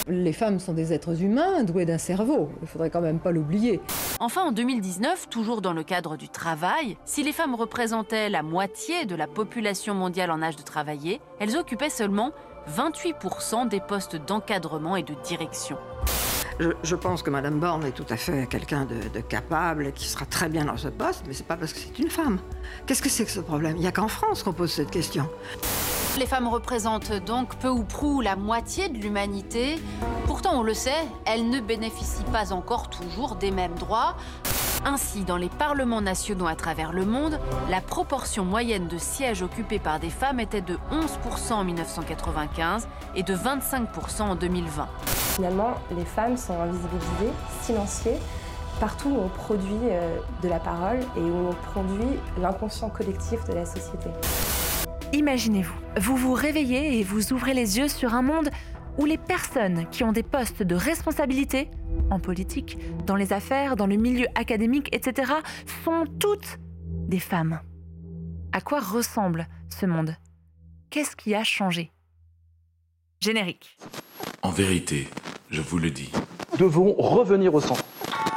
Les femmes sont des êtres humains doués d'un cerveau, il faudrait quand même pas l'oublier. Enfin, en 2019, toujours dans le cadre du travail, si les femmes représentaient la moitié de la population mondiale en âge de travailler, elles occupaient seulement 28% des postes d'encadrement et de direction. Je pense que Madame Borne est tout à fait quelqu'un de capable et qui sera très bien dans ce poste, mais c'est pas parce que c'est une femme. Qu'est-ce que c'est que ce problème? Il n'y a qu'en France qu'on pose cette question. Les femmes représentent donc peu ou prou la moitié de l'humanité. Pourtant, on le sait, elles ne bénéficient pas encore toujours des mêmes droits. Ainsi, dans les parlements nationaux à travers le monde, la proportion moyenne de sièges occupés par des femmes était de 11% en 1995 et de 25% en 2020. Finalement, les femmes sont invisibilisées, silenciées, partout où on produit de la parole et où on produit l'inconscient collectif de la société. Imaginez-vous, vous vous réveillez et vous ouvrez les yeux sur un monde où les personnes qui ont des postes de responsabilité, en politique, dans les affaires, dans le milieu académique, etc., sont toutes des femmes. À quoi ressemble ce monde? Qu'est-ce qui a changé? Générique. En vérité, je vous le dis. Nous devons revenir au centre.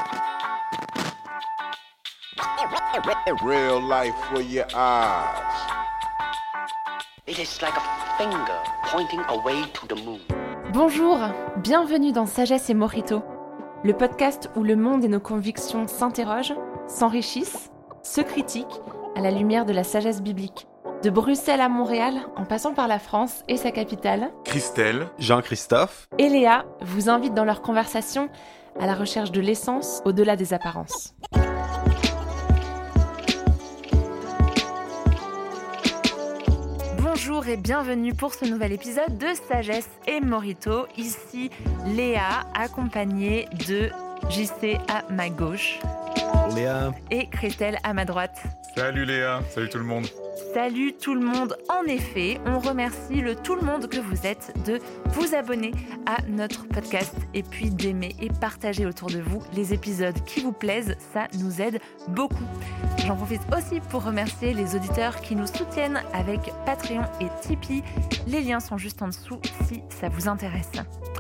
Real life for your eyes. It is like a finger pointing away to the moon. Bonjour, bienvenue dans Sagesse et Mojito, le podcast où le monde et nos convictions s'interrogent, s'enrichissent, se critiquent à la lumière de la sagesse biblique. De Bruxelles à Montréal, en passant par la France et sa capitale, Christelle, Jean-Christophe et Léa vous invitent dans leur conversation à la recherche de l'essence au-delà des apparences. Bonjour et bienvenue pour ce nouvel épisode de Sagesse et Mojito. Ici Léa, accompagnée de JC à ma gauche. Léa. Et Christelle à ma droite. Salut Léa, salut tout le monde. Salut tout le monde. En effet, on remercie tout le monde que vous êtes de vous abonner à notre podcast et puis d'aimer et partager autour de vous les épisodes qui vous plaisent. Ça nous aide beaucoup. J'en profite aussi pour remercier les auditeurs qui nous soutiennent avec Patreon et Tipeee. Les liens sont juste en dessous si ça vous intéresse.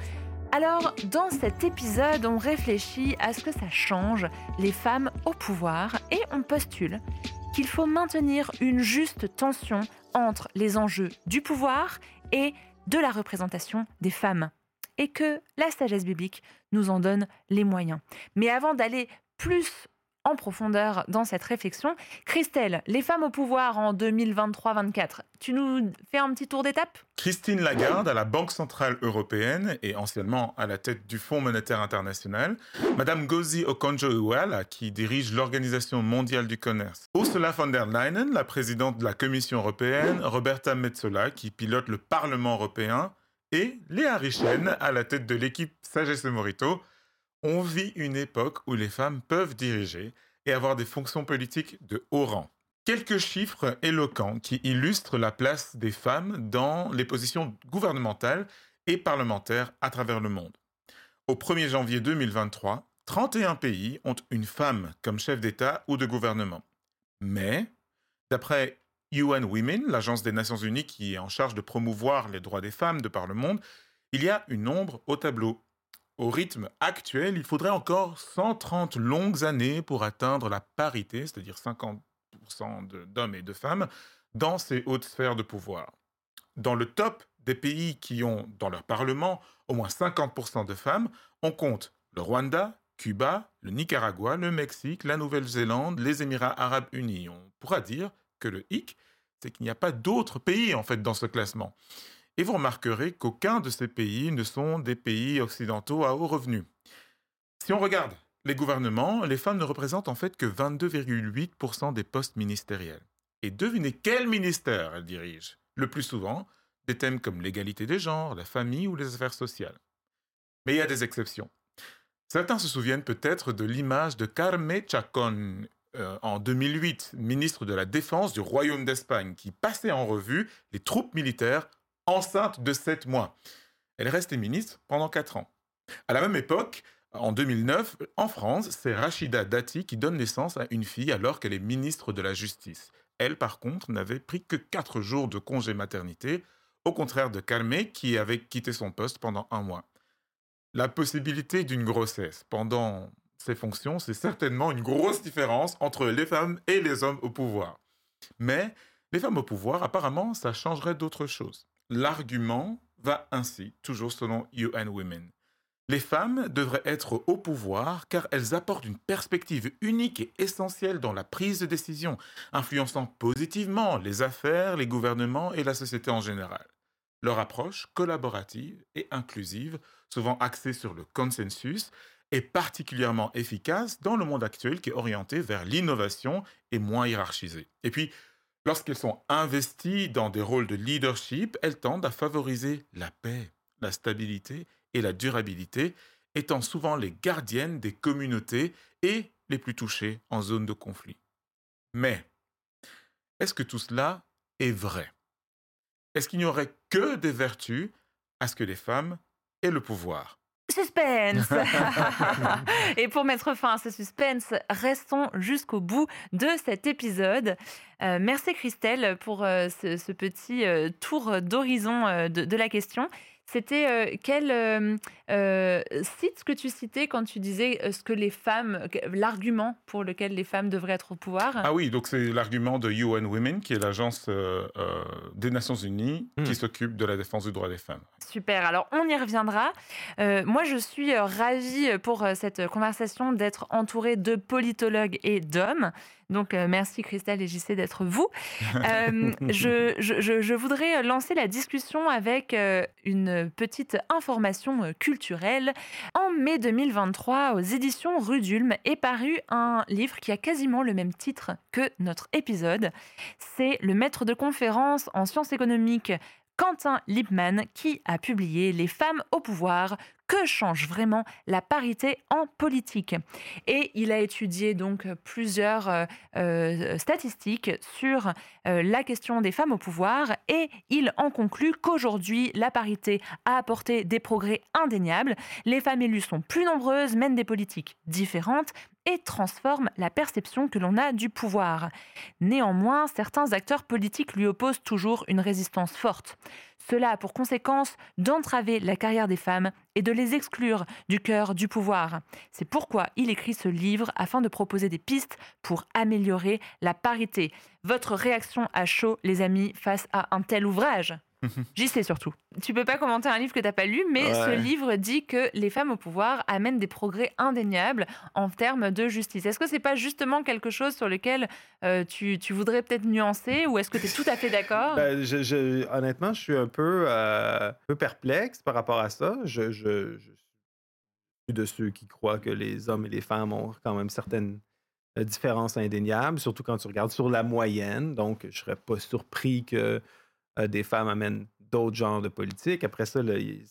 Alors, dans cet épisode, on réfléchit à ce que ça change les femmes au pouvoir et on postule qu'il faut maintenir une juste tension entre les enjeux du pouvoir et de la représentation des femmes, et que la sagesse biblique nous en donne les moyens. Mais avant d'aller plus en profondeur dans cette réflexion, Christelle, les femmes au pouvoir en 2023-24, tu nous fais un petit tour d'étape ? Christine Lagarde à la Banque Centrale Européenne et anciennement à la tête du Fonds Monétaire International. Madame Ngozi Okonjo-Iweala qui dirige l'Organisation Mondiale du Commerce. Ursula von der Leyen, la présidente de la Commission Européenne. Roberta Metsola qui pilote le Parlement Européen. Et Léa Richen à la tête de l'équipe Sagesse et Mojito. On vit une époque où les femmes peuvent diriger et avoir des fonctions politiques de haut rang. Quelques chiffres éloquents qui illustrent la place des femmes dans les positions gouvernementales et parlementaires à travers le monde. Au 1er janvier 2023, 31 pays ont une femme comme chef d'État ou de gouvernement. Mais, d'après UN Women, l'agence des Nations Unies qui est en charge de promouvoir les droits des femmes de par le monde, il y a une ombre au tableau. Au rythme actuel, il faudrait encore 130 longues années pour atteindre la parité, c'est-à-dire 50% d'hommes et de femmes, dans ces hautes sphères de pouvoir. Dans le top des pays qui ont, dans leur parlement, au moins 50% de femmes, on compte le Rwanda, Cuba, le Nicaragua, le Mexique, la Nouvelle-Zélande, les Émirats arabes unis. On pourra dire que le hic, c'est qu'il n'y a pas d'autres pays en fait dans ce classement. Et vous remarquerez qu'aucun de ces pays ne sont des pays occidentaux à haut revenu. Si on regarde les gouvernements, les femmes ne représentent en fait que 22,8% des postes ministériels. Et devinez quel ministère elles dirigent? Le plus souvent, des thèmes comme l'égalité des genres, la famille ou les affaires sociales. Mais il y a des exceptions. Certains se souviennent peut-être de l'image de Carme Chacón, en 2008, ministre de la Défense du Royaume d'Espagne, qui passait en revue les troupes militaires enceinte de 7 mois. Elle est restée ministre pendant 4 ans. À la même époque, en 2009, en France, c'est Rachida Dati qui donne naissance à une fille alors qu'elle est ministre de la Justice. Elle, par contre, n'avait pris que 4 jours de congé maternité, au contraire de Carme qui avait quitté son poste pendant 1 mois. La possibilité d'une grossesse pendant ces fonctions, c'est certainement une grosse différence entre les femmes et les hommes au pouvoir. Mais les femmes au pouvoir, apparemment, ça changerait d'autres choses. L'argument va ainsi, toujours selon UN Women. Les femmes devraient être au pouvoir car elles apportent une perspective unique et essentielle dans la prise de décision, influençant positivement les affaires, les gouvernements et la société en général. Leur approche collaborative et inclusive, souvent axée sur le consensus, est particulièrement efficace dans le monde actuel qui est orienté vers l'innovation et moins hiérarchisé. Et puis, lorsqu'elles sont investies dans des rôles de leadership, elles tendent à favoriser la paix, la stabilité et la durabilité, étant souvent les gardiennes des communautés et les plus touchées en zone de conflit. Mais, est-ce que tout cela est vrai? Est-ce qu'il n'y aurait que des vertus à ce que les femmes aient le pouvoir? Suspense. Et pour mettre fin à ce suspense, restons jusqu'au bout de cet épisode. Merci Christelle pour ce petit tour d'horizon de la question. C'était quel site que tu citais quand tu disais ce que les femmes, l'argument pour lequel les femmes devraient être au pouvoir? Ah oui, donc c'est l'argument de UN Women, qui est l'agence des Nations Unies qui s'occupe de la défense du droit des femmes. Super, alors on y reviendra. Moi, je suis ravie pour cette conversation d'être entourée de politologues et d'hommes. Donc, merci Christelle et JC d'être vous. Je voudrais lancer la discussion avec une petite information culturelle. En mai 2023, aux éditions Rue d'Ulm, est paru un livre qui a quasiment le même titre que notre épisode. C'est le maître de conférence en sciences économiques Quentin Lippmann qui a publié « Les femmes au pouvoir, que change vraiment la parité en politique ?» Et il a étudié donc plusieurs statistiques sur la question des femmes au pouvoir et il en conclut qu'aujourd'hui, la parité a apporté des progrès indéniables. Les femmes élues sont plus nombreuses, mènent des politiques différentes et transforment la perception que l'on a du pouvoir. Néanmoins, certains acteurs politiques lui opposent toujours une résistance forte. Cela a pour conséquence d'entraver la carrière des femmes et de les exclure du cœur du pouvoir. C'est pourquoi il écrit ce livre afin de proposer des pistes pour améliorer la parité. Votre réaction à chaud, les amis, face à un tel ouvrage ? J'y sais surtout. Tu peux pas commenter un livre que t'as pas lu, mais ce livre dit que les femmes au pouvoir amènent des progrès indéniables en termes de justice. Est-ce que c'est pas justement quelque chose sur lequel tu voudrais peut-être nuancer ou est-ce que tu es tout à fait d'accord? Honnêtement, je suis un peu perplexe par rapport à ça. Je suis de ceux qui croient que les hommes et les femmes ont quand même certaines différences indéniables, surtout quand tu regardes sur la moyenne. Donc, je serais pas surpris que des femmes amènent d'autres genres de politique. Après ça,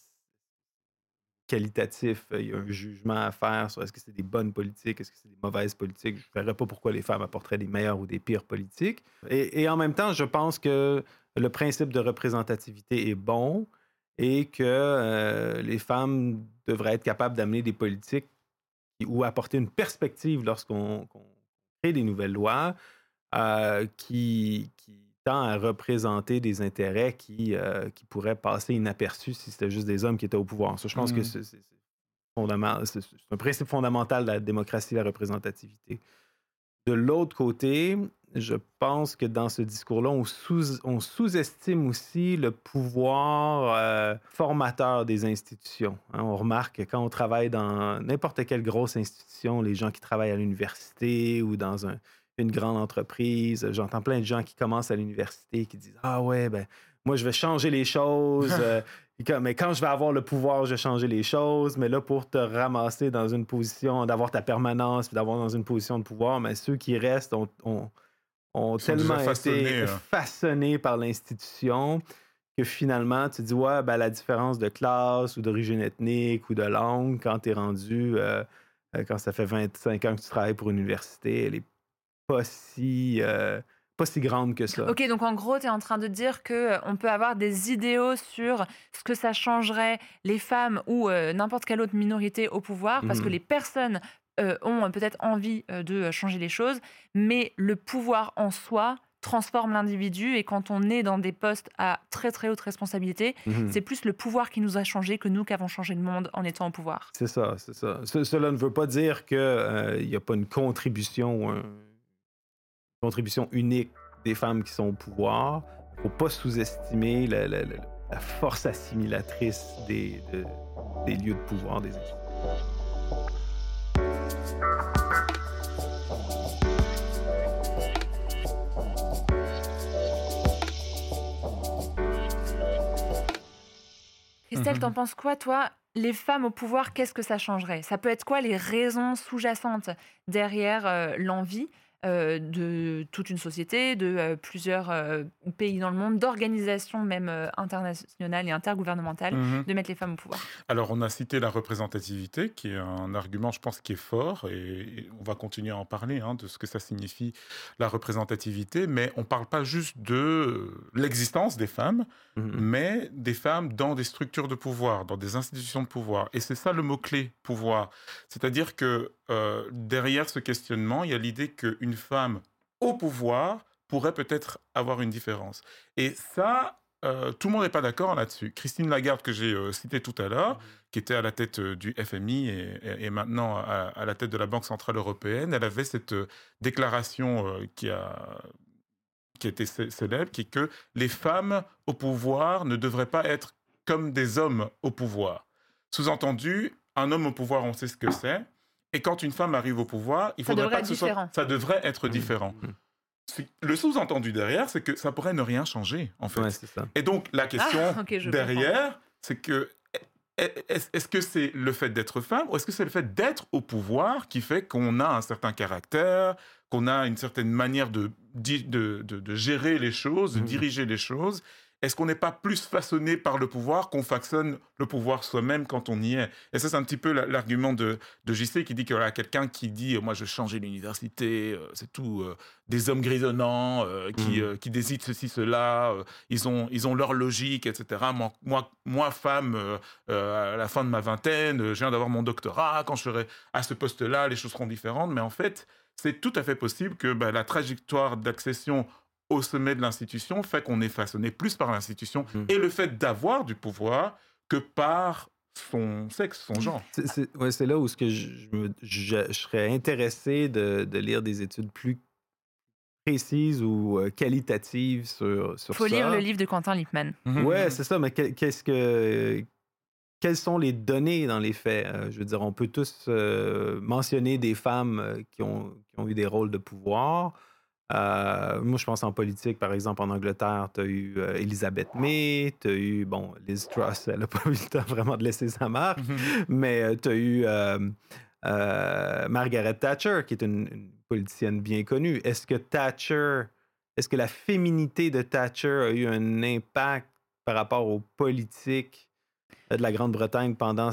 qualitatif, il y a un jugement à faire sur est-ce que c'est des bonnes politiques, est-ce que c'est des mauvaises politiques. Je ne verrais pas pourquoi les femmes apporteraient des meilleures ou des pires politiques. Et en même temps, je pense que le principe de représentativité est bon et que les femmes devraient être capables d'amener des politiques ou apporter une perspective lorsqu'on crée des nouvelles lois qui tend à représenter des intérêts qui pourraient passer inaperçus si c'était juste des hommes qui étaient au pouvoir. Ça, je pense que c'est un principe fondamental de la démocratie et la représentativité. De l'autre côté, je pense que dans ce discours-là, on sous-estime aussi le pouvoir formateur des institutions. Hein, on remarque que quand on travaille dans n'importe quelle grosse institution, les gens qui travaillent à l'université ou dans une grande entreprise, j'entends plein de gens qui commencent à l'université qui disent « Ah ouais, ben moi, je vais changer les choses. Mais quand je vais avoir le pouvoir, je vais changer les choses. Mais là, pour te ramasser dans une position, d'avoir ta permanence, puis d'avoir dans une position de pouvoir, mais ceux qui restent ont tellement été façonnés par l'institution que finalement, tu dis, ouais, ben, la différence de classe ou d'origine ethnique ou de langue, quand tu es rendu, quand ça fait 25 ans que tu travailles pour une université, elle est pas si grande que ça. Ok, donc en gros, tu es en train de dire qu'on peut avoir des idéaux sur ce que ça changerait les femmes ou n'importe quelle autre minorité au pouvoir, parce que les personnes ont peut-être envie de changer les choses, mais le pouvoir en soi, transforme l'individu et quand on est dans des postes à très très haute responsabilité, c'est plus le pouvoir qui nous a changé que nous qui avons changé le monde en étant au pouvoir. C'est ça. Cela ne veut pas dire qu'il n'y a pas une contribution unique des femmes qui sont au pouvoir. Il ne faut pas sous-estimer la force assimilatrice des lieux de pouvoir des études. Christelle, t'en penses quoi, toi? Les femmes au pouvoir, qu'est-ce que ça changerait? Ça peut être quoi les raisons sous-jacentes derrière l'envie de toute une société, de plusieurs pays dans le monde, d'organisations même internationales et intergouvernementales, de mettre les femmes au pouvoir? Alors, on a cité la représentativité, qui est un argument, je pense, qui est fort, et on va continuer à en parler, de ce que ça signifie, la représentativité, mais on ne parle pas juste de l'existence des femmes, mais des femmes dans des structures de pouvoir, dans des institutions de pouvoir. Et c'est ça le mot-clé, pouvoir. C'est-à-dire que derrière ce questionnement, il y a l'idée qu'une femme au pouvoir pourrait peut-être avoir une différence. Et ça, tout le monde n'est pas d'accord là-dessus. Christine Lagarde, que j'ai citée tout à l'heure, qui était à la tête du FMI et maintenant à la tête de la Banque Centrale Européenne, elle avait cette déclaration qui était célèbre, qui est que les femmes au pouvoir ne devraient pas être comme des hommes au pouvoir. Sous-entendu, un homme au pouvoir, on sait ce que c'est. Et quand une femme arrive au pouvoir, il faudrait pas que ça devrait être différent. Le sous-entendu derrière, c'est que ça pourrait ne rien changer, en fait. Ouais, c'est ça. Et donc, la question derrière, c'est que est-ce que c'est le fait d'être femme ou est-ce que c'est le fait d'être au pouvoir qui fait qu'on a un certain caractère, qu'on a une certaine manière de gérer les choses, de diriger les choses? Est-ce qu'on n'est pas plus façonné par le pouvoir qu'on façonne le pouvoir soi-même quand on y est? Et ça, c'est un petit peu l'argument de JC qui dit que voilà, quelqu'un qui dit « moi, je vais changer l'université, c'est tout des hommes grisonnants qui décident ceci, cela, ils ont leur logique, etc. Moi femme, à la fin de ma vingtaine, je viens d'avoir mon doctorat, quand je serai à ce poste-là, les choses seront différentes. » Mais en fait, c'est tout à fait possible que la trajectoire d'accession au sommet de l'institution fait qu'on est façonné plus par l'institution et le fait d'avoir du pouvoir que par son sexe, son genre. C'est là où je serais intéressé de lire des études plus précises ou qualitatives sur ça. Il faut lire le livre de Quentin Lippmann. Ouais, c'est ça, mais quelles sont les données dans les faits? Je veux dire, on peut tous mentionner des femmes qui ont eu des rôles de pouvoir. Moi, je pense en politique, par exemple, en Angleterre, tu as eu Elizabeth May, tu as eu, Liz Truss, elle n'a pas eu le temps vraiment de laisser sa marque, mais tu as eu Margaret Thatcher, qui est une politicienne bien connue. Est-ce que la féminité de Thatcher a eu un impact par rapport aux politiques de la Grande-Bretagne pendant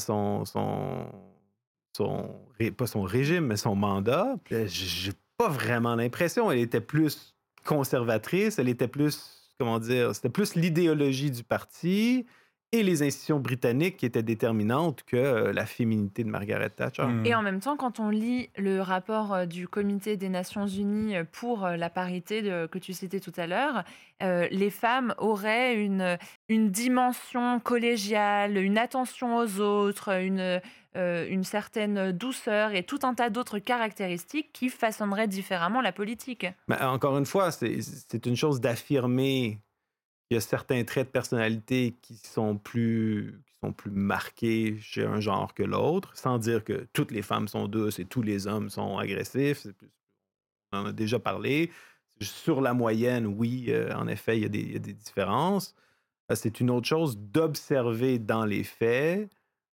pas son régime, mais son mandat? J'ai pas vraiment l'impression. Elle était plus conservatrice, elle était plus, c'était plus l'idéologie du parti et les institutions britanniques qui étaient déterminantes que la féminité de Margaret Thatcher. Et en même temps, quand on lit le rapport du Comité des Nations Unies pour la parité que tu citais tout à l'heure, les femmes auraient une dimension collégiale, une attention aux autres, une certaine douceur et tout un tas d'autres caractéristiques qui façonneraient différemment la politique. Mais encore une fois, c'est une chose d'affirmer qu'il y a certains traits de personnalité qui sont plus marqués chez un genre que l'autre, sans dire que toutes les femmes sont douces et tous les hommes sont agressifs. On en a déjà parlé. Sur la moyenne, oui, en effet, il y a des différences. C'est une autre chose d'observer dans les faits.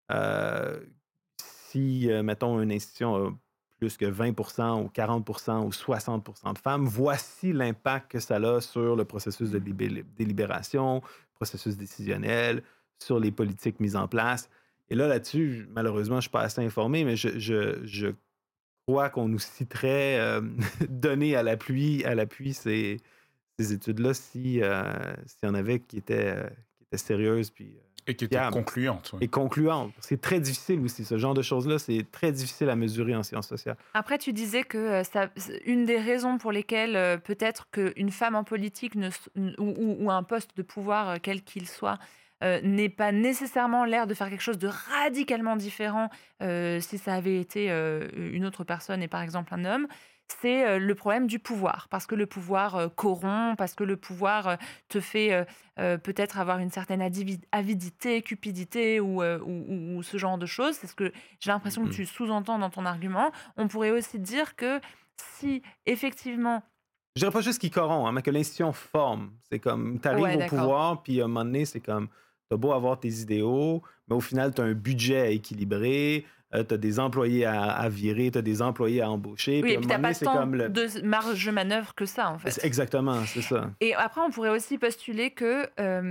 Si, mettons, une institution a plus que 20% ou 40% ou 60% de femmes, voici l'impact que ça a sur le processus de délibération, processus décisionnel, sur les politiques mises en place. Et là-dessus, malheureusement, je ne suis pas assez informé, mais je crois qu'on nous citerait donner à l'appui ces études-là s'il y en avait qui étaient sérieuses. Puis, Et qui était fiable concluante. Oui. et concluante. C'est très difficile aussi, ce genre de choses-là, c'est très difficile à mesurer en sciences sociales. Après, tu disais que une des raisons pour lesquelles peut-être qu'une femme en politique ou un poste de pouvoir, quel qu'il soit, n'ait pas nécessairement l'air de faire quelque chose de radicalement différent si ça avait été une autre personne et par exemple un homme, c'est le problème du pouvoir. Parce que le pouvoir corrompt, parce que le pouvoir te fait peut-être avoir une certaine avidité, cupidité ou ce genre de choses. C'est ce que j'ai l'impression que tu sous-entends dans ton argument. On pourrait aussi dire que si effectivement... Je dirais pas juste qu'il corrompt, mais que l'institution forme. C'est comme, tu arrives Ouais, au d'accord. pouvoir, puis à un moment donné, c'est comme, t'as beau avoir tes idéaux, mais au final, t'as un budget à équilibrer, t'as des employés à virer, t'as des employés à embaucher. Oui, puis et à un puis moment t'as donné, pas c'est tant comme de marge de manœuvre que ça, en fait. Exactement, c'est ça. Et après, on pourrait aussi postuler que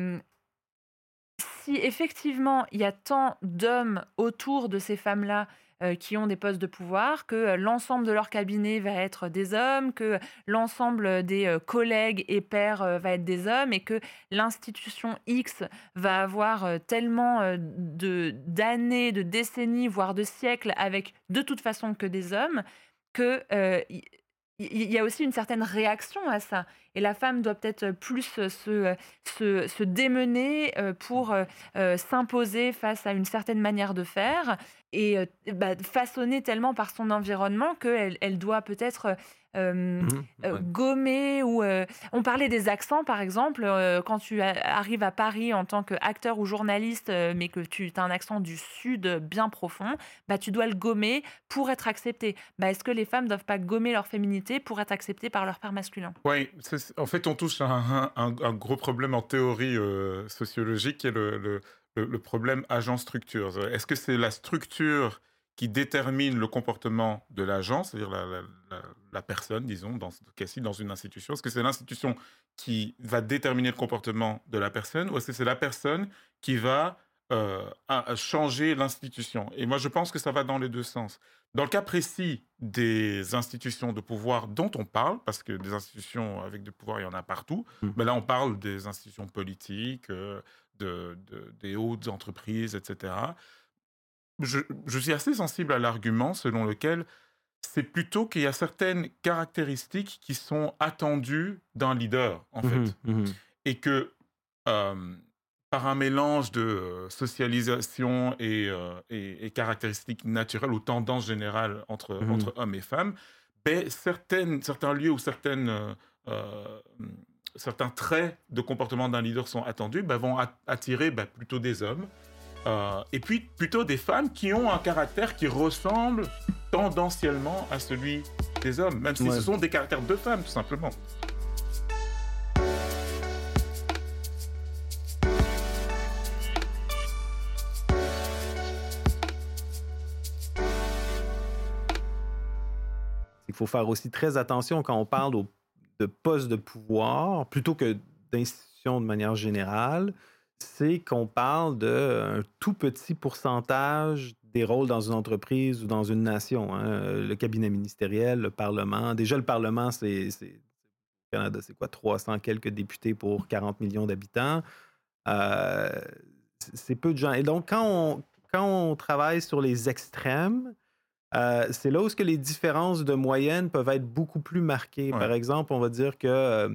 si effectivement il y a tant d'hommes autour de ces femmes-là qui ont des postes de pouvoir, que l'ensemble de leur cabinet va être des hommes, que l'ensemble des collègues et pairs va être des hommes, et que l'institution X va avoir tellement d'années, de décennies, voire de siècles, avec de toute façon que des hommes, que il y a aussi une certaine réaction à ça. Et la femme doit peut-être plus se démener pour s'imposer face à une certaine manière de faire et façonnée tellement par son environnement qu'elle doit peut-être gommer ou... On parlait des accents, par exemple. Quand tu arrives à Paris en tant qu'acteur ou journaliste, mais que tu as un accent du Sud bien profond, tu dois le gommer pour être accepté. Est-ce que les femmes ne doivent pas gommer leur féminité pour être acceptées par leur père masculin? Oui, en fait, on touche à un gros problème en théorie sociologique qui est le problème agent-structure. Est-ce que c'est la structure qui détermine le comportement de l'agent, c'est-à-dire la personne, disons, dans ce cas-ci, dans une institution? Est-ce que c'est l'institution qui va déterminer le comportement de la personne, ou est-ce que c'est la personne qui va changer l'institution? Et moi, je pense que ça va dans les deux sens. Dans le cas précis des institutions de pouvoir dont on parle, parce que des institutions avec du pouvoir, il y en a partout, mais là, on parle des institutions politiques, des hautes entreprises, etc. Je suis assez sensible à l'argument selon lequel c'est plutôt qu'il y a certaines caractéristiques qui sont attendues d'un leader, en fait. Et que par un mélange de socialisation et caractéristiques naturelles ou tendances générales entre hommes et femmes, certains lieux ou certains traits de comportement d'un leader sont attendus, vont attirer plutôt des hommes. Et puis plutôt des femmes qui ont un caractère qui ressemble tendanciellement à celui des hommes, même si ce sont des caractères de femmes, tout simplement. Il faut faire aussi très attention quand on parle de postes de pouvoir, plutôt que d'institutions de manière générale, c'est qu'on parle d'un tout petit pourcentage des rôles dans une entreprise ou dans une nation. Le cabinet ministériel, le Parlement. Déjà, le Parlement, au Canada, c'est quoi, 300 quelques députés pour 40 millions d'habitants. C'est peu de gens. Et donc, quand on travaille sur les extrêmes, c'est là où les différences de moyenne peuvent être beaucoup plus marquées. Ouais. Par exemple, on va dire que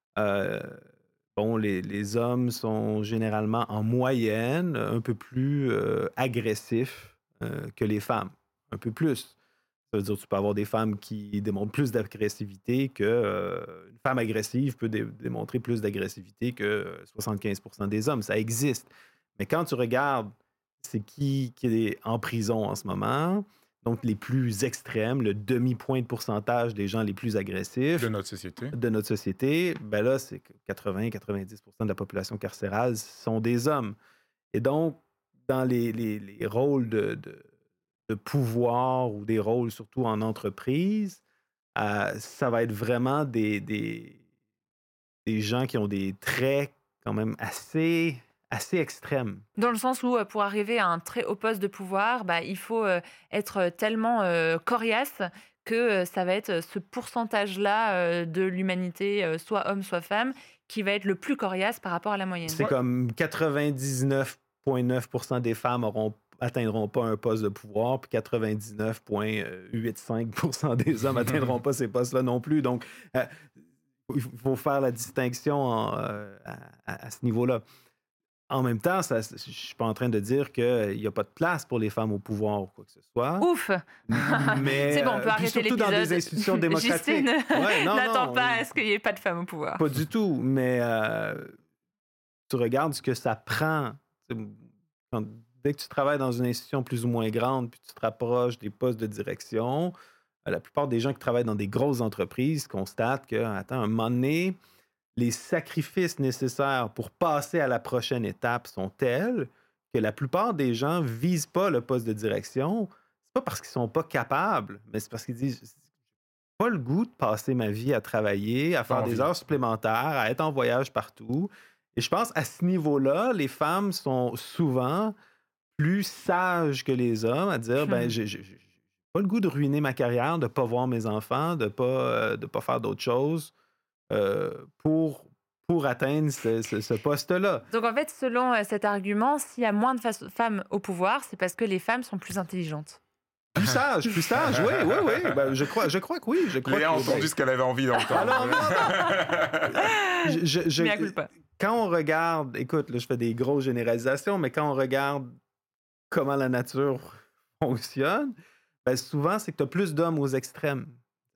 les hommes sont généralement en moyenne un peu plus agressifs que les femmes. Un peu plus. Ça veut dire que tu peux avoir des femmes qui démontrent plus d'agressivité une femme agressive peut démontrer plus d'agressivité que 75% des hommes. Ça existe. Mais quand tu regardes c'est qui est en prison en ce moment, donc les plus extrêmes, le demi-point de pourcentage des gens les plus agressifs de notre société, là, c'est 80-90% de la population carcérale sont des hommes. Et donc, dans les rôles de pouvoir ou des rôles surtout en entreprise, ça va être vraiment des gens qui ont des traits quand même assez extrême. Dans le sens où, pour arriver à un très haut poste de pouvoir, il faut être tellement coriace que ça va être ce pourcentage-là de l'humanité, soit homme, soit femme, qui va être le plus coriace par rapport à la moyenne. C'est comme 99 99,9% des femmes atteindront pas un poste de pouvoir, puis 99,85% des hommes atteindront pas ces postes-là non plus. Donc, il faut faire la distinction à ce niveau-là. En même temps, je ne suis pas en train de dire qu'il n'y a pas de place pour les femmes au pouvoir ou quoi que ce soit. Ouf! Mais, c'est bon, on peut arrêter l'épisode. Surtout dans des institutions démocratiques. N'attends pas à ce qu'il n'y ait pas de femmes au pouvoir. Pas du tout, mais tu regardes ce que ça prend. Dès que tu travailles dans une institution plus ou moins grande, puis tu te rapproches des postes de direction, la plupart des gens qui travaillent dans des grosses entreprises constatent que, à un moment donné, les sacrifices nécessaires pour passer à la prochaine étape sont tels que la plupart des gens ne visent pas le poste de direction. C'est pas parce qu'ils ne sont pas capables, mais c'est parce qu'ils disent « j'ai pas le goût de passer ma vie à travailler, à faire des heures supplémentaires, à être en voyage partout. » Et je pense à ce niveau-là, les femmes sont souvent plus sages que les hommes à dire « j'ai pas le goût de ruiner ma carrière, de ne pas voir mes enfants, de pas faire d'autres choses. » pour atteindre ce poste-là. Donc, en fait, selon cet argument, s'il y a moins de femmes au pouvoir, c'est parce que les femmes sont plus intelligentes. Plus sages, oui. Ben, je crois que oui. Léa a entendu ce qu'elle avait envie d'entendre. Alors, quand on regarde, écoute, là, je fais des grosses généralisations, mais quand on regarde comment la nature fonctionne, ben, souvent, c'est que tu as plus d'hommes aux extrêmes.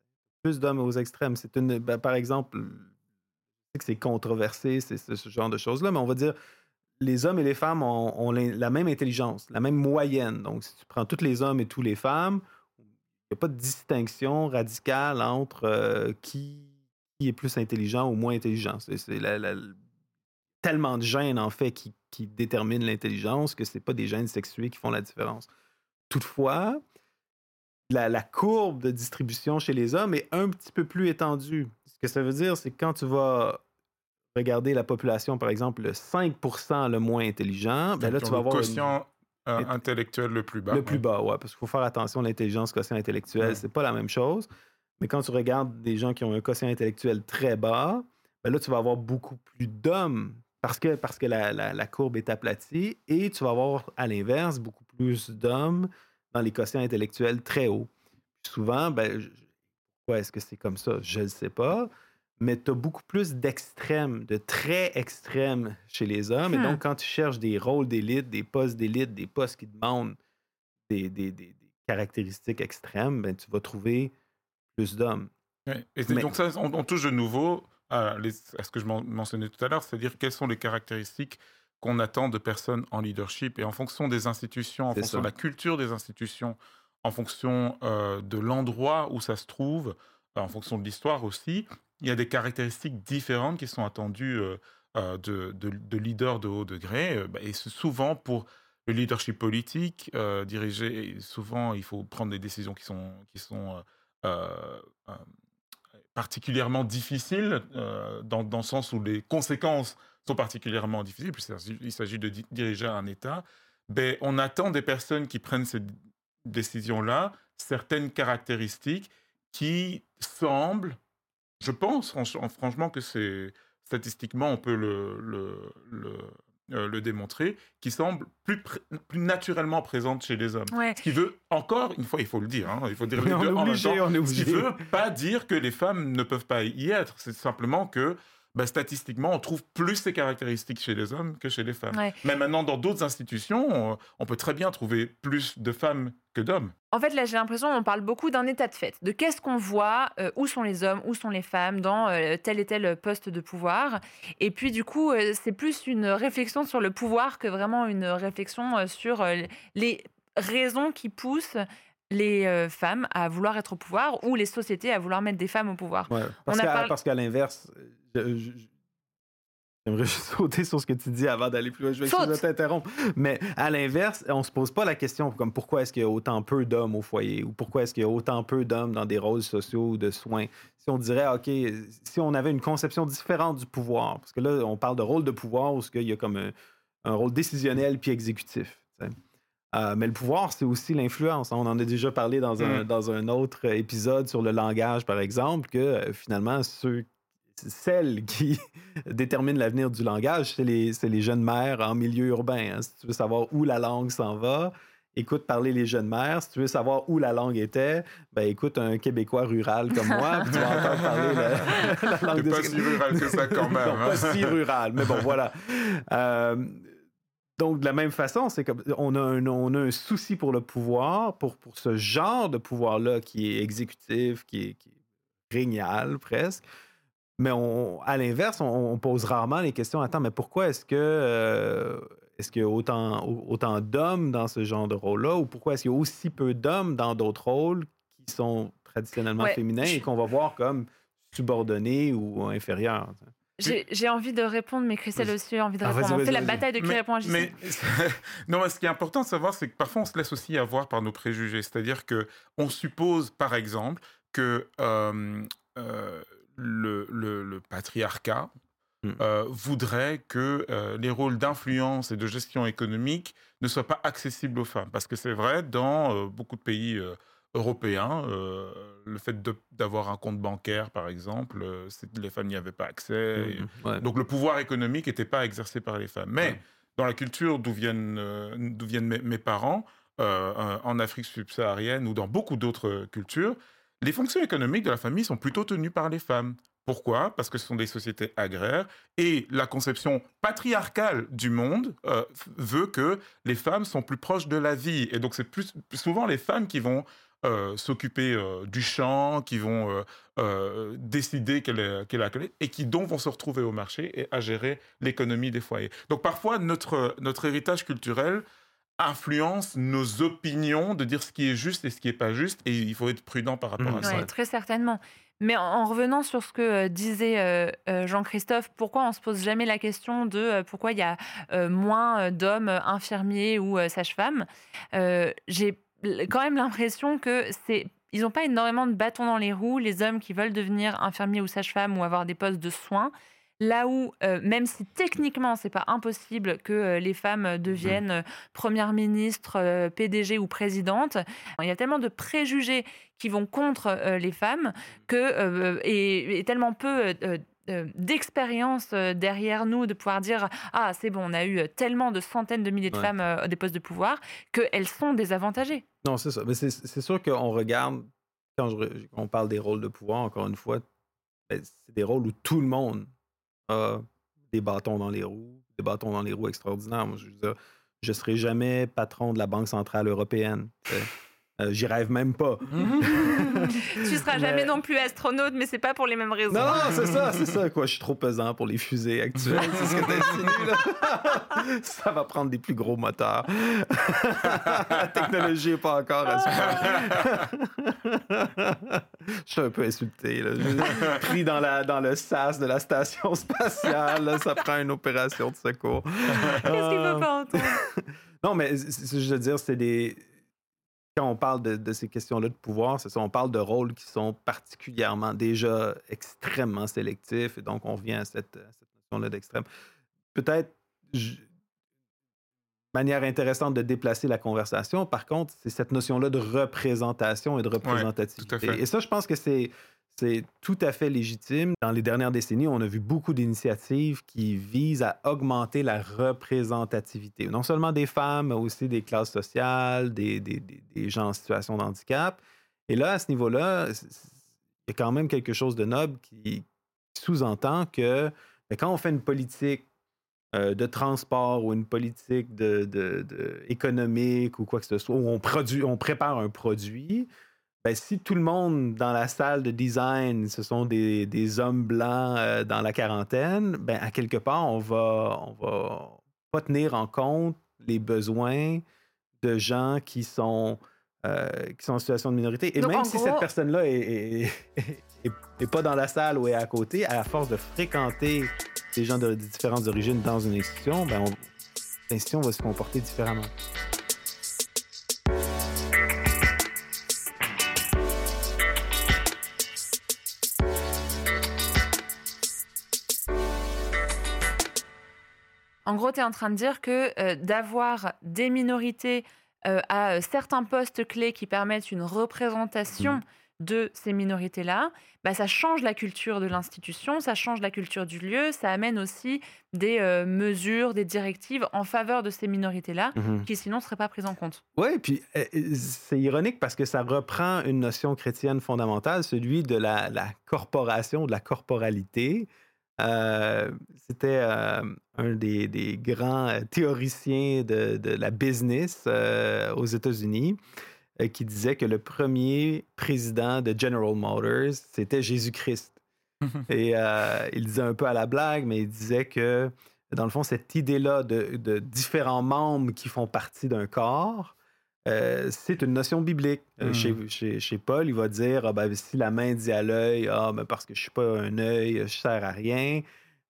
C'est par exemple, je sais que c'est controversé, c'est ce genre de choses-là, mais on va dire les hommes et les femmes ont la même intelligence, la même moyenne. Donc, si tu prends tous les hommes et toutes les femmes, il n'y a pas de distinction radicale entre qui est plus intelligent ou moins intelligent. C'est tellement de gènes, en fait, qui déterminent l'intelligence que ce n'est pas des gènes sexués qui font la différence. Toutefois, la courbe de distribution chez les hommes est un petit peu plus étendue. Ce que ça veut dire, c'est que quand tu vas regarder la population, par exemple, le 5% le moins intelligent, ben là, tu vas avoir le quotient intellectuel le plus bas. Le plus bas, oui, parce qu'il faut faire attention à l'intelligence, quotient intellectuel, c'est pas la même chose. Mais quand tu regardes des gens qui ont un quotient intellectuel très bas, ben là, tu vas avoir beaucoup plus d'hommes parce que la courbe est aplatie, et tu vas avoir, à l'inverse, beaucoup plus d'hommes dans les quotients intellectuels très hauts. Puis souvent, pourquoi est-ce que c'est comme ça? Je ne sais pas, mais tu as beaucoup plus d'extrêmes, de très extrêmes chez les hommes. Et donc, quand tu cherches des rôles d'élite, des postes d'élite, des postes qui demandent des caractéristiques extrêmes, ben, tu vas trouver plus d'hommes. Ouais. Donc ça, on touche de nouveau à ce que je mentionnais tout à l'heure, c'est-à-dire quelles sont les caractéristiques qu'on attend de personnes en leadership, et en fonction des institutions, en fonction de la culture des institutions, en fonction de l'endroit où ça se trouve, en fonction de l'histoire aussi, il y a des caractéristiques différentes qui sont attendues de leaders de haut degré. Et souvent, pour le leadership politique, souvent, il faut prendre des décisions qui sont particulièrement difficiles, dans le sens où les conséquences sont particulièrement difficiles, puisqu'il s'agit de diriger un État. On attend des personnes qui prennent ces décisions-là certaines caractéristiques qui semblent, je pense franchement que c'est statistiquement on peut le démontrer, qui semblent plus naturellement présentes chez les hommes. Ouais. Ce qui veut, encore une fois, il faut le dire, il faut dire les deux en même temps, ce qui ne veut pas dire que les femmes ne peuvent pas y être, c'est simplement que statistiquement, on trouve plus ces caractéristiques chez les hommes que chez les femmes. Ouais. Mais maintenant, dans d'autres institutions, on peut très bien trouver plus de femmes que d'hommes. En fait, là, j'ai l'impression qu'on parle beaucoup d'un état de fait, de qu'est-ce qu'on voit, où sont les hommes, où sont les femmes dans tel et tel poste de pouvoir. Et puis, du coup, c'est plus une réflexion sur le pouvoir que vraiment une réflexion sur les raisons qui poussent les femmes à vouloir être au pouvoir, ou les sociétés à vouloir mettre des femmes au pouvoir. Ouais, parce qu'à l'inverse, j'aimerais juste sauter sur ce que tu dis avant d'aller plus loin. Je vais t'interrompre. Mais à l'inverse, on ne se pose pas la question comme pourquoi est-ce qu'il y a autant peu d'hommes au foyer, ou pourquoi est-ce qu'il y a autant peu d'hommes dans des rôles sociaux ou de soins. Si on dirait, OK, si on avait une conception différente du pouvoir, parce que là, on parle de rôle de pouvoir où il y a comme un rôle décisionnel puis exécutif. Mais le pouvoir, c'est aussi l'influence. On en a déjà parlé dans un autre épisode sur le langage, par exemple, que finalement, celle qui détermine l'avenir du langage, c'est les jeunes mères en milieu urbain. Hein. Si tu veux savoir où la langue s'en va, écoute parler les jeunes mères. Si tu veux savoir où la langue était, ben écoute un Québécois rural comme moi, puis tu vas entendre parler la langue de pas si rural que ça quand même. Non, pas si rural, mais bon, voilà. Donc, de la même façon, c'est comme on a un souci pour le pouvoir, pour ce genre de pouvoir-là qui est exécutif, qui est régnal presque. Mais à l'inverse, on pose rarement les questions. Attends, mais pourquoi est-ce qu'il y a autant d'hommes dans ce genre de rôle-là, ou pourquoi est-ce qu'il y a aussi peu d'hommes dans d'autres rôles qui sont traditionnellement féminins et qu'on va voir comme subordonnés ou inférieurs? J'ai envie de répondre, mais Christelle aussi a envie de répondre. On fait la bataille de qui répond à JC. Non, mais ce qui est important de savoir, c'est que parfois on se laisse aussi avoir par nos préjugés. C'est-à-dire qu'on suppose, par exemple, que le patriarcat voudrait que les rôles d'influence et de gestion économique ne soient pas accessibles aux femmes. Parce que c'est vrai, dans beaucoup de pays européens, le fait d'avoir un compte bancaire, par exemple, les femmes n'y avaient pas accès. Donc le pouvoir économique n'était pas exercé par les femmes. Mais dans la culture d'où viennent mes parents, en Afrique subsaharienne ou dans beaucoup d'autres cultures, les fonctions économiques de la famille sont plutôt tenues par les femmes. Pourquoi ? Parce que ce sont des sociétés agraires et la conception patriarcale du monde veut que les femmes sont plus proches de la vie. Et donc c'est plus souvent les femmes qui vont s'occuper du champ, qui vont décider quelle est la clé et qui donc vont se retrouver au marché et à gérer l'économie des foyers. Donc parfois notre héritage culturel influence nos opinions de dire ce qui est juste et ce qui n'est pas juste, et il faut être prudent par rapport à ça. Très certainement. Mais en revenant sur ce que disait Jean-Christophe, pourquoi on ne se pose jamais la question de pourquoi il y a moins d'hommes infirmiers ou sages-femmes, j'ai quand même l'impression ils n'ont pas énormément de bâtons dans les roues, les hommes qui veulent devenir infirmiers ou sages-femmes ou avoir des postes de soins. Là où, même si techniquement, ce n'est pas impossible que les femmes deviennent première ministre, PDG ou présidente, il y a tellement de préjugés qui vont contre les femmes et tellement peu d'expérience derrière nous de pouvoir dire « Ah, c'est bon, on a eu tellement de centaines de milliers de femmes à des postes de pouvoir qu'elles sont désavantagées. » Non, c'est ça. Mais c'est sûr qu'on regarde, quand on parle des rôles de pouvoir, encore une fois, c'est des rôles où tout le monde a des bâtons dans les roues extraordinaires. Moi, je veux dire, je ne serai jamais patron de la Banque centrale européenne. J'y rêve même pas. Tu ne seras jamais non plus astronaute, mais c'est pas pour les mêmes raisons. Non, c'est ça. Quoi. Je suis trop pesant pour les fusées actuelles. C'est ce que tu insinues, là. Ça va prendre des plus gros moteurs. La technologie n'est pas encore à ce point. Je suis un peu insulté. Là. Pris dans le sas de la station spatiale. Là, ça prend une opération de secours. Qu'est-ce qu'il ne faut pas entendre? Non, mais je veux dire, c'est des... Quand on parle de ces questions-là de pouvoir, c'est ça, on parle de rôles qui sont particulièrement déjà extrêmement sélectifs, et donc on revient à cette notion-là d'extrême. Peut-être, manière intéressante de déplacer la conversation, par contre, c'est cette notion-là de représentation et de représentativité. Ouais, tout à fait. Et ça, je pense que c'est tout à fait légitime. Dans les dernières décennies, on a vu beaucoup d'initiatives qui visent à augmenter la représentativité. Non seulement des femmes, mais aussi des classes sociales, des gens en situation de handicap. Et là, à ce niveau-là, il y a quand même quelque chose de noble qui sous-entend que quand on fait une politique de transport ou une politique économique ou quoi que ce soit, où on prépare un produit, ben, si tout le monde dans la salle de design, ce sont des hommes blancs dans la quarantaine, ben, à quelque part, on va pas tenir en compte les besoins de gens qui sont en situation de minorité. Et donc, même si cette personne-là est pas dans la salle ou est à côté, à force de fréquenter des gens de différentes origines dans une institution, ben l'institution va se comporter différemment. En gros, tu es en train de dire que d'avoir des minorités à certains postes clés qui permettent une représentation de ces minorités-là, bah, ça change la culture de l'institution, ça change la culture du lieu, ça amène aussi des mesures, des directives en faveur de ces minorités-là qui sinon ne seraient pas prises en compte. Oui, puis c'est ironique parce que ça reprend une notion chrétienne fondamentale, celui de la corporation, de la corporalité. C'était un des grands théoriciens de la business aux États-Unis qui disait que le premier président de General Motors, c'était Jésus-Christ. Et il disait un peu à la blague, mais il disait que, dans le fond, cette idée-là de différents membres qui font partie d'un corps, c'est une notion biblique. Chez Paul, il va dire si la main dit à l'œil, parce que je ne suis pas un œil, je ne sers à rien,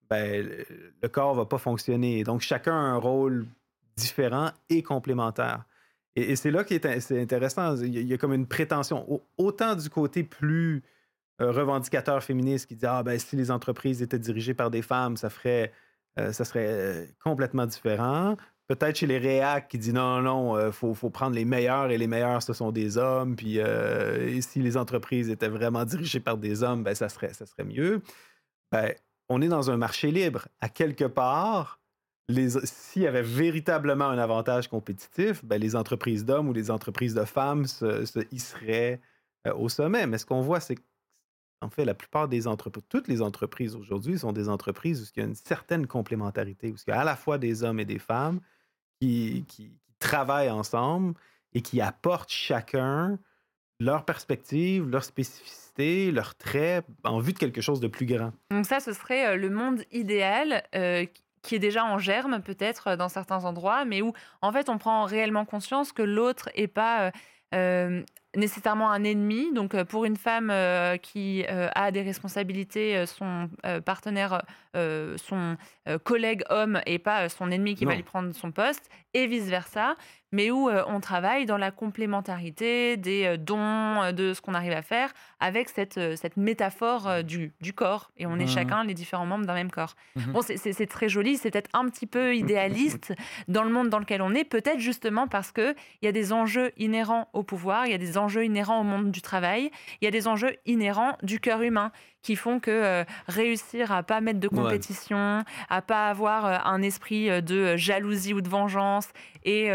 le corps ne va pas fonctionner. Donc, chacun a un rôle différent et complémentaire. Et c'est là c'est intéressant. Il y a comme une prétention, autant du côté plus revendicateur féministe qui dit si les entreprises étaient dirigées par des femmes, ça serait complètement différent. Peut-être chez les réacs qui dit non, faut prendre les meilleurs et les meilleurs, ce sont des hommes. Puis et si les entreprises étaient vraiment dirigées par des hommes, ça serait mieux. On est dans un marché libre. À quelque part, s'il y avait véritablement un avantage compétitif, les entreprises d'hommes ou les entreprises de femmes se hisseraient au sommet. Mais ce qu'on voit, c'est que en fait, la plupart des entreprises, toutes les entreprises aujourd'hui sont des entreprises où il y a une certaine complémentarité, où il y a à la fois des hommes et des femmes qui travaillent ensemble et qui apportent chacun leur perspective, leur spécificité, leurs traits en vue de quelque chose de plus grand. Donc ça, ce serait le monde idéal qui est déjà en germe peut-être dans certains endroits, mais où en fait on prend réellement conscience que l'autre n'est pas nécessairement un ennemi. Donc pour une femme qui a des responsabilités, son partenaire, son collègue homme et pas son ennemi qui va lui prendre son poste, et vice-versa, mais où on travaille dans la complémentarité des dons, de ce qu'on arrive à faire, avec cette métaphore du corps. Et on est chacun les différents membres d'un même corps. Bon, c'est très joli, c'est peut-être un petit peu idéaliste dans le monde dans lequel on est, peut-être justement parce qu'il y a des enjeux inhérents au pouvoir, il y a des enjeux inhérents au monde du travail, il y a des enjeux inhérents du cœur humain qui font que réussir à pas mettre de compétition, à pas avoir un esprit de jalousie ou de vengeance et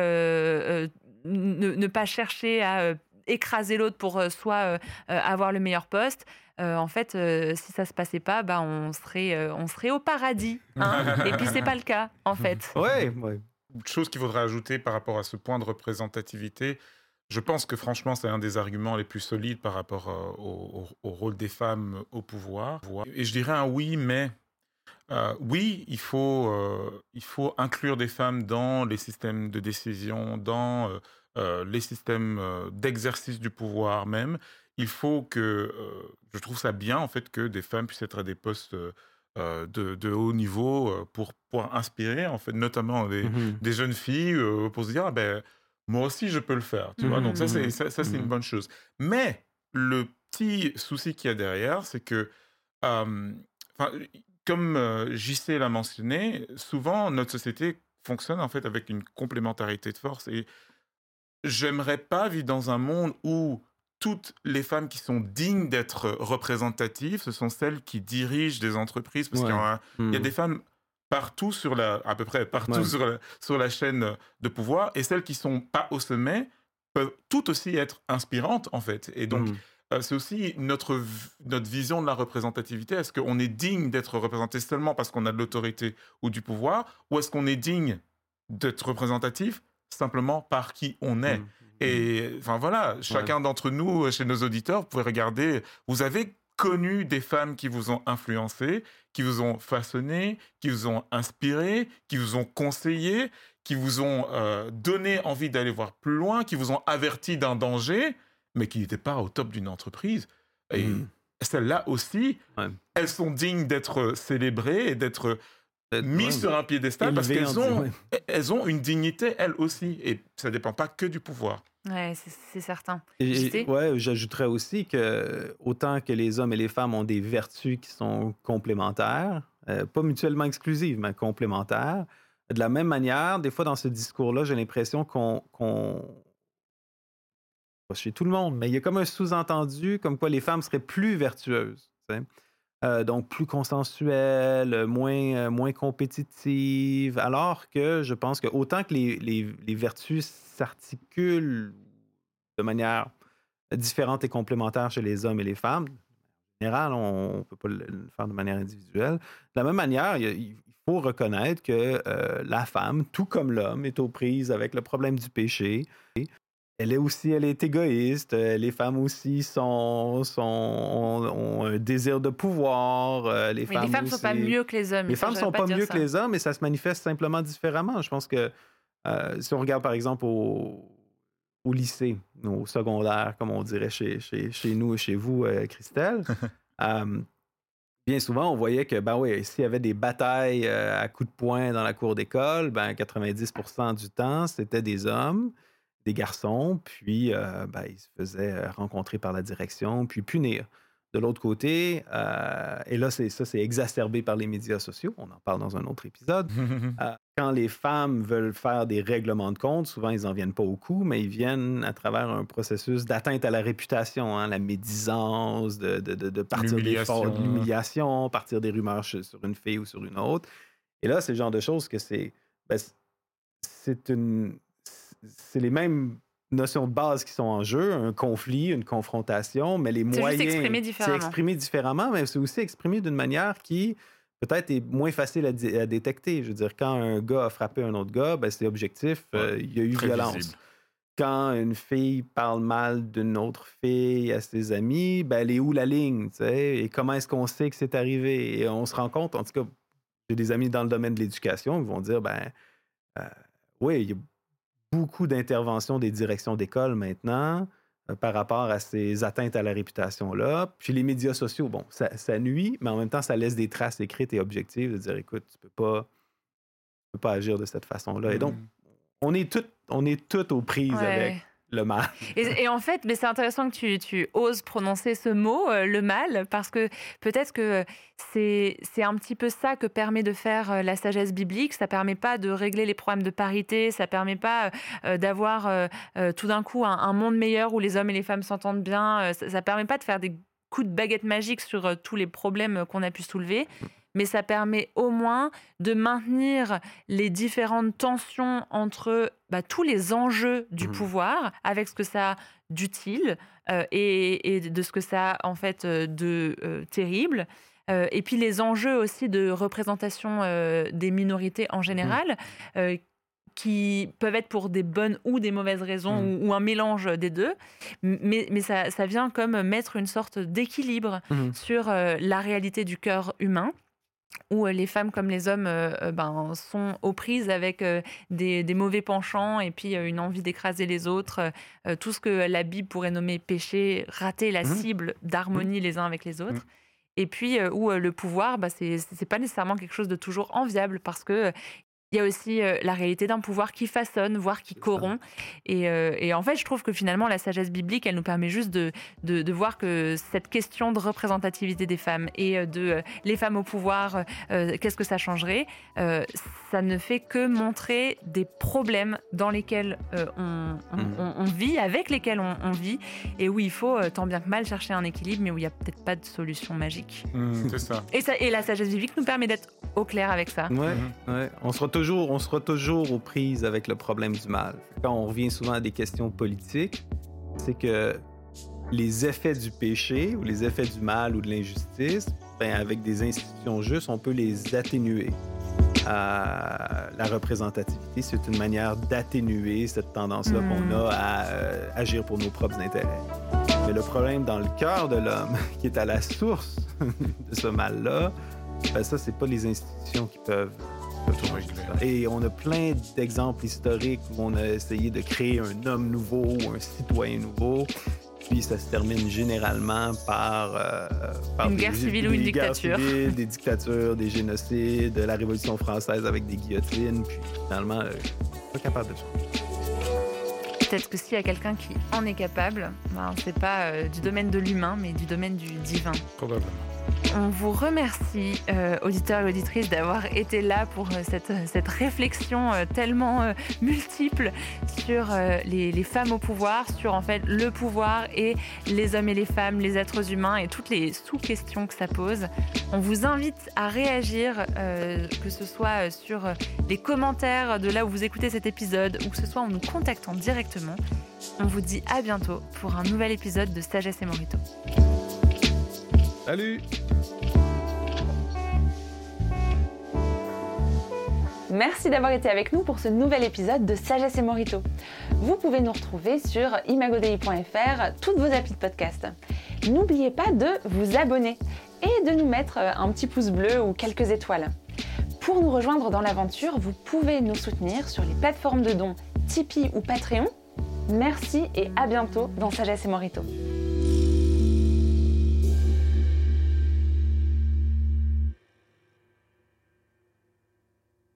ne pas chercher à écraser l'autre pour soit avoir le meilleur poste. En fait, si ça se passait pas, on serait au paradis. Hein. Et puis c'est pas le cas, en fait. Ouais. Une chose qu'il faudrait ajouter par rapport à ce point de représentativité, je pense que franchement, c'est un des arguments les plus solides par rapport au rôle des femmes au pouvoir. Et je dirais un oui, mais oui, il faut inclure des femmes dans les systèmes de décision, dans les systèmes d'exercice du pouvoir même. Il faut que, je trouve ça bien en fait que des femmes puissent être à des postes de haut niveau pour pouvoir inspirer en fait, notamment des jeunes filles pour se dire moi aussi je peux le faire, tu vois. Donc ça c'est une bonne chose. Mais le petit souci qu'il y a derrière, c'est que comme JC l'a mentionné, souvent notre société fonctionne en fait avec une complémentarité de force et j'aimerais pas vivre dans un monde où toutes les femmes qui sont dignes d'être représentatives, ce sont celles qui dirigent des entreprises, parce qu'il y a des femmes partout à peu près partout sur la chaîne de pouvoir, et celles qui sont pas au sommet peuvent toutes aussi être inspirantes en fait. Et donc c'est aussi notre vision de la représentativité. Est-ce qu'on est digne d'être représenté seulement parce qu'on a de l'autorité ou du pouvoir, ou est-ce qu'on est digne d'être représentatif simplement par qui on est? Et enfin voilà, chacun d'entre nous, chez nos auditeurs, vous pouvez regarder, vous avez connu des femmes qui vous ont influencé, qui vous ont façonné, qui vous ont inspiré, qui vous ont conseillé, qui vous ont donné envie d'aller voir plus loin, qui vous ont averti d'un danger, mais qui n'étaient pas au top d'une entreprise. Et celles-là aussi, elles sont dignes d'être célébrées et d'être mises sur un piédestal parce qu'elles ont une dignité, elles aussi. Et ça ne dépend pas que du pouvoir. Ouais, c'est certain. J'ajouterais aussi que autant que les hommes et les femmes ont des vertus qui sont complémentaires, pas mutuellement exclusives, mais complémentaires, de la même manière, des fois dans ce discours-là, j'ai l'impression qu'on pas chez tout le monde, mais il y a comme un sous-entendu comme quoi les femmes seraient plus vertueuses. Donc plus consensuelles, moins compétitives, alors que je pense que autant que les vertus s'articulent de manière différente et complémentaire chez les hommes et les femmes, en général, on ne peut pas le faire de manière individuelle. De la même manière, il faut reconnaître que la femme, tout comme l'homme, est aux prises avec le problème du péché. Elle est égoïste. Les femmes aussi ont un désir de pouvoir. Les femmes ne sont pas mieux que les hommes. Les femmes ne sont pas mieux que les hommes, et ça se manifeste simplement différemment. Je pense que si on regarde, par exemple, au lycée, au secondaire, comme on dirait chez nous et chez vous, Christelle, bien souvent, on voyait que, s'il y avait des batailles à coups de poing dans la cour d'école, 90% du temps, c'était des hommes, des garçons, puis ils se faisaient rencontrer par la direction, puis punir. De l'autre côté, et là, c'est exacerbé par les médias sociaux, on en parle dans un autre épisode, quand les femmes veulent faire des règlements de compte, souvent, ils n'en viennent pas au coup, mais ils viennent à travers un processus d'atteinte à la réputation, la médisance, de partir des fautes, de l'humiliation, partir des rumeurs sur une fille ou sur une autre. Et là, c'est le genre de choses que c'est les mêmes notions de base qui sont en jeu, un conflit, une confrontation, mais les moyens... C'est exprimé différemment, mais c'est aussi exprimé d'une manière qui peut-être est moins facile à détecter. Je veux dire, quand un gars a frappé un autre gars, c'est objectif, il y a eu violence. Visible. Quand une fille parle mal d'une autre fille à ses amis, elle est où la ligne, tu sais? Et comment est-ce qu'on sait que c'est arrivé? Et on se rend compte, en tout cas, j'ai des amis dans le domaine de l'éducation qui vont dire, oui, il y a beaucoup d'interventions des directions d'école maintenant par rapport à ces atteintes à la réputation-là. Puis les médias sociaux, ça nuit, mais en même temps, ça laisse des traces écrites et objectives de dire, écoute, tu peux pas agir de cette façon-là. Et donc, on est toutes aux prises avec le mal. Et en fait, c'est intéressant que tu oses prononcer ce mot, le mal, parce que peut-être que c'est un petit peu ça que permet de faire la sagesse biblique. Ça permet pas de régler les problèmes de parité, ça permet pas d'avoir tout d'un coup un monde meilleur où les hommes et les femmes s'entendent bien. Ça permet pas de faire des coups de baguette magique sur tous les problèmes qu'on a pu soulever. Mais ça permet au moins de maintenir les différentes tensions entre tous les enjeux du pouvoir, avec ce que ça a d'utile et de ce que ça a en fait de terrible. Et puis les enjeux aussi de représentation des minorités en général, qui peuvent être pour des bonnes ou des mauvaises raisons, ou un mélange des deux. Mais ça vient comme mettre une sorte d'équilibre sur la réalité du cœur humain, où les femmes comme les hommes sont aux prises avec des mauvais penchants et puis une envie d'écraser les autres, tout ce que la Bible pourrait nommer péché, rater la cible d'harmonie les uns avec les autres. Et puis où le pouvoir, c'est pas nécessairement quelque chose de toujours enviable, parce que il y a aussi la réalité d'un pouvoir qui façonne, voire qui corrompt. Et en fait, je trouve que finalement, la sagesse biblique, elle nous permet juste de voir que cette question de représentativité des femmes et de les femmes au pouvoir, qu'est-ce que ça changerait, ça ne fait que montrer des problèmes dans lesquels on vit, avec lesquels on vit, et où il faut tant bien que mal chercher un équilibre, mais où il n'y a peut-être pas de solution magique. C'est ça. Et la sagesse biblique nous permet d'être au clair avec ça. Ouais. On sera toujours aux prises avec le problème du mal. Quand on revient souvent à des questions politiques, c'est que les effets du péché ou les effets du mal ou de l'injustice, avec des institutions justes, on peut les atténuer. La représentativité, c'est une manière d'atténuer cette tendance-là qu'on a à agir pour nos propres intérêts. Mais le problème dans le cœur de l'homme, qui est à la source de ce mal-là, ça, c'est pas les institutions qui peuvent tout régler. Et on a plein d'exemples historiques où on a essayé de créer un homme nouveau ou un citoyen nouveau, puis ça se termine généralement par une guerre civile ou une dictature. Des dictatures, des génocides, la Révolution française avec des guillotines, puis finalement, pas capable de changer. peut-être que s'il y a quelqu'un qui en est capable, c'est pas du domaine de l'humain, mais du domaine du divin. Probablement. On vous remercie, auditeurs et auditrices, d'avoir été là pour cette réflexion tellement multiple sur les femmes au pouvoir, sur en fait le pouvoir et les hommes et les femmes, les êtres humains et toutes les sous-questions que ça pose. On vous invite à réagir, que ce soit sur les commentaires de là où vous écoutez cet épisode ou que ce soit en nous contactant directement. On vous dit à bientôt pour un nouvel épisode de Sagesse et Morito. Salut! Merci d'avoir été avec nous pour ce nouvel épisode de Sagesse et Morito. Vous pouvez nous retrouver sur imagodei.fr, toutes vos applis de podcast. N'oubliez pas de vous abonner et de nous mettre un petit pouce bleu ou quelques étoiles. Pour nous rejoindre dans l'aventure, vous pouvez nous soutenir sur les plateformes de dons Tipeee ou Patreon. Merci et à bientôt dans Sagesse et Morito.